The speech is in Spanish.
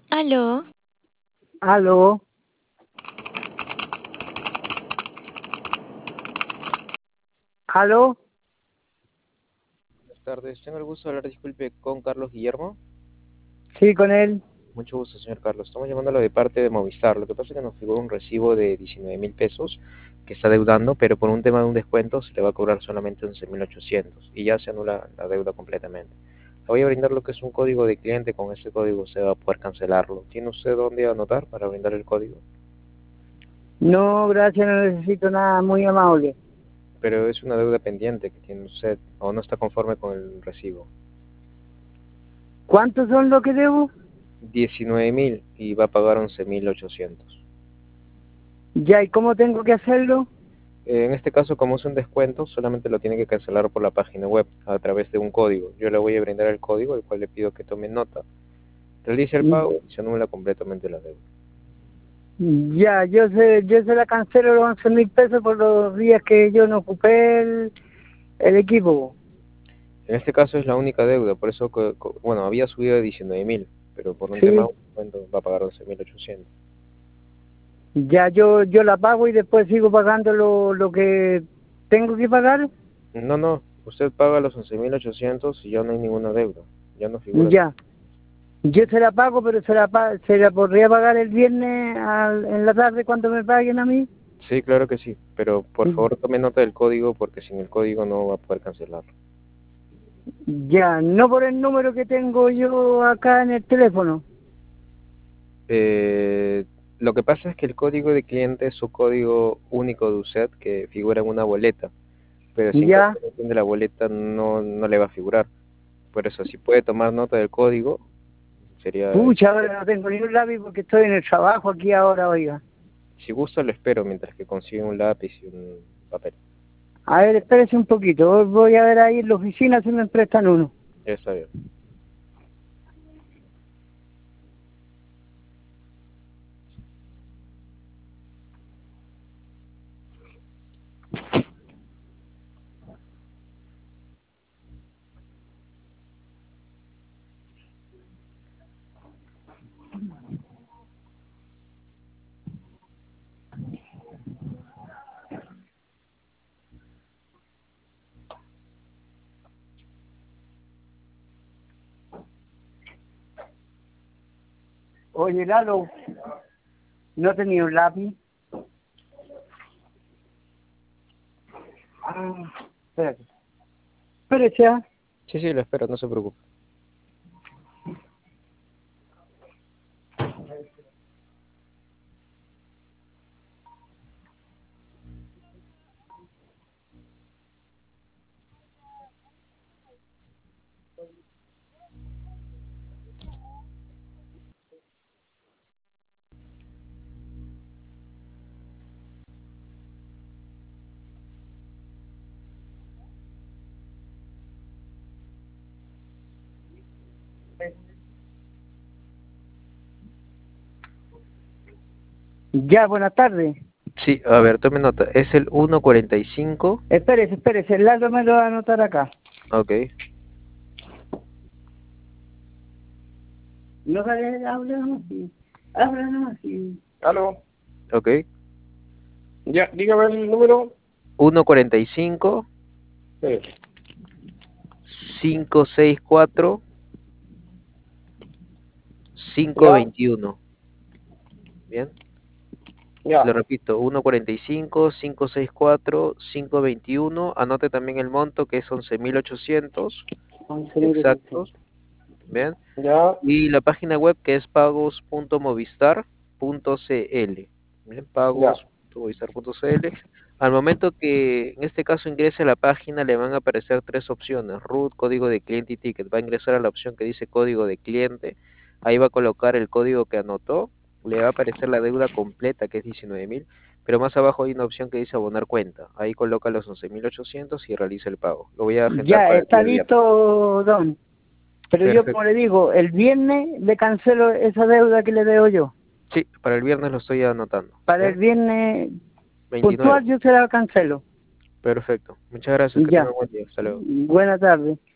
Aló, Aló, aló, Buenas tardes, tengo el gusto de hablar, disculpe, con Carlos Guillermo. sí, con él. Mucho gusto, señor Carlos. Estamos llamándolo de parte de Movistar. Lo que pasa es que nos figura un recibo de 19.000 pesos que está deudando, pero por un tema de un descuento se le va a cobrar solamente 11.800 y ya se anula la deuda completamente. Le voy a brindar lo que es un código de cliente. Con ese código se va a poder cancelarlo. ¿Tiene usted dónde anotar para brindar el código? No, gracias, no necesito nada, muy amable. Pero es una deuda pendiente que tiene usted o no está conforme con el recibo. ¿Cuántos son lo que debo? 19.000 y va a pagar 11.800. Ya, ¿y cómo tengo que hacerlo? En este caso, como es un descuento, solamente lo tiene que cancelar por la página web a través de un código. Yo le voy a brindar el código, el cual le pido que tome nota. Realice el pago y se anula completamente la deuda. Ya, yo se la cancelo los 11.000 pesos por los días que yo no ocupé el equipo. En este caso es la única deuda, por eso, bueno, había subido a 19.000, pero por un tema de Sí, un descuento va a pagar 11.800. ya yo la pago y después sigo pagando lo que tengo que pagar. No, no, usted paga los 11.800 y ya no hay ninguna deuda. Ya no figura. Ya, yo se la pago, pero se la podría pagar el viernes en la tarde cuando me paguen a mí. Sí, claro que sí, pero por favor tome nota del código porque sin el código no va a poder cancelarlo. Ya, no por el número que tengo yo acá en el teléfono. Eh, lo que pasa es que el código de cliente es su código único de usted que figura en una boleta, pero sin Ya, confirmación de la boleta no le va a figurar. Por eso, si puede tomar nota del código, sería, pucha, ahora no tengo ni un lápiz porque estoy en el trabajo aquí ahora, oiga. si gusta lo espero mientras que consigue un lápiz y un papel. A ver, espérese un poquito, voy a ver ahí en la oficina si me prestan uno. Ya está bien. Oye, Lalo, ¿no tenía un lápiz? Ah, espérate. Espérese, ah. Sí, sí, lo espero, no se preocupe. Ya, buenas tardes. Sí, a ver, tome nota. Es el 145. Espérese, Lalo me lo va a anotar acá. Ok, No vale, háblanos así. Háblanos así. Aló, ok. ya, dígame el número. 145 Sí, 564 ya, 521. Bien. ya, Lo repito, 145, 564, 521. Anote también el monto que es 11.800 exactos. Bien. ya, Y la página web que es pagos.movistar.cl. Bien, ya, pagos.movistar.cl. Al momento que en este caso ingrese a la página le van a aparecer tres opciones: root, código de cliente y ticket. Va a ingresar a la opción que dice código de cliente. Ahí va a colocar el código que anotó. Le va a aparecer la deuda completa que es 19.000. Pero más abajo hay una opción que dice abonar cuenta. Ahí coloca los 11.800 y realiza el pago. Lo voy a agendar Ya, para el está día viernes. listo, don. Pero yo, como Perfecto. le digo, el viernes le cancelo esa deuda que le debo yo. Sí, para el viernes lo estoy anotando. Para el Bien, viernes 29. puntual yo se la cancelo. Perfecto. Muchas gracias. Que tenga Ya. un buen día. Hasta luego. Buena tarde.